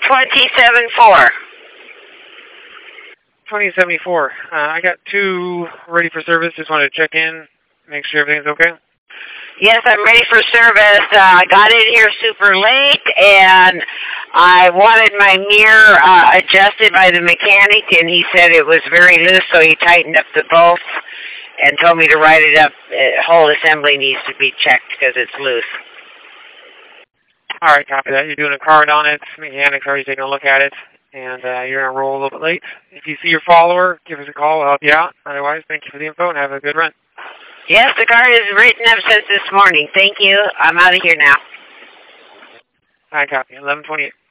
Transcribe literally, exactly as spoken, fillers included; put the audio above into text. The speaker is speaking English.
twenty seventy-four. twenty seventy-four. Uh, I got two ready for service. Just wanted to check in, make sure everything's okay. Yes, I'm ready for service. Uh, I got in here super late, and I wanted my mirror uh, adjusted by the mechanic, and he said it was very loose, so he tightened up the bolts and told me to write it up. Uh, whole assembly needs to be checked because it's loose. All right, copy that. You're doing a card on it. Mechanic's already taking a look at it, and uh, you're going to roll a little bit late. If you see your follower, give us a call. We'll help you out. Otherwise, thank you for the info, and have a good run. Yes, the card is written up since this morning. Thank you. I'm out of here now. All right, copy. eleven twenty-eight.